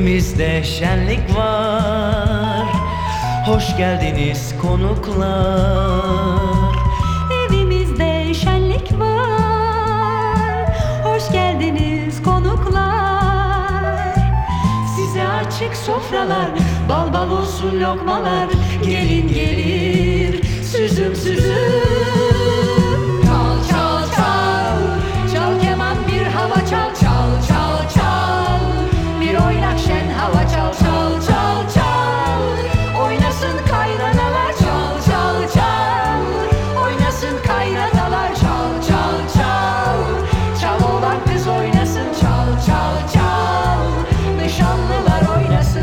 Evimizde şenlik var, hoş geldiniz konuklar. Evimizde şenlik var, hoş geldiniz konuklar. Size açık sofralar, bal bal olsun lokmalar. Gelin gelir, süzüm süzüm. Çal çal çal, çal keman bir hava çal çal çal çal. Bir oynak şen hava çal çal çal çal. Oynasın kaynanalar çal çal çal. Oynasın kaynanalar çal çal çal. Çal oğlan kız oynasın çal çal çal. Nişanlılar oynasın.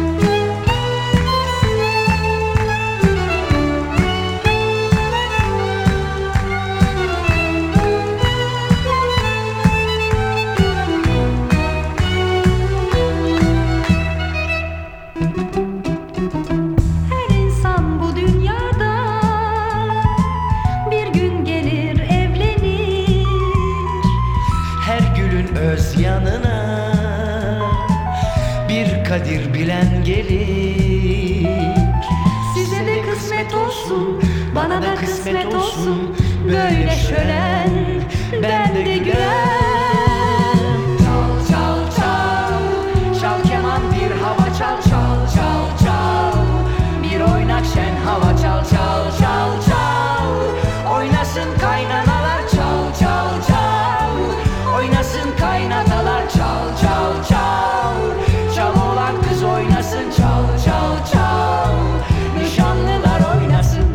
Her insan bu dünyada bir gün gelir evlenir. Her gülün öz yanına bir kadir bilen gelir. Size de kısmet olsun, bana da kısmet olsun. Böyle şölen, ben de gülen. Çal çal çal, çal keman bir hava çal çal çal çal. Bir oynak şen hava çal çal çal çal. Oynasın kaynanalar çal çal çal. Oynasın kaynatalar çal çal çal. Çal oğlan kız oynasın çal çal çal. Nişanlılar oynasın.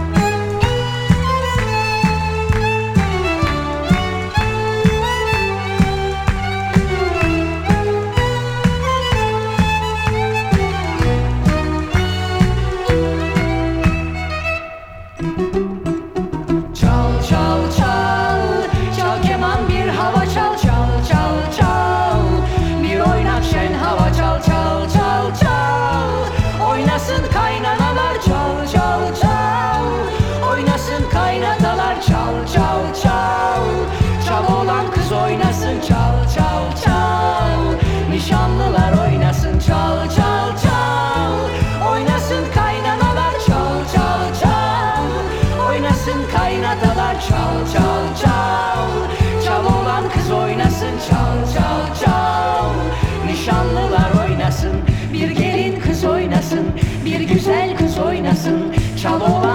Çal çal çal, çal keman bir hava çal çal çal çal. Bir oynak şen hava çal çal çal çal. Oynasın kaynanalar çal çal çal. Oynasın kaynatalar çal çal çal. Çal oğlan kız oynasın çal çal çal. Nişanlılar oynasın çal çal çal. Oynasın kaynanalar çal çal çal. Oynasın kaynatalar çal çal çal. Çal oğlan kız oynasın çal çal çal. Nişanlılar oynasın, bir gelin kız oynasın, bir güzel kız oynasın. Çal oğlan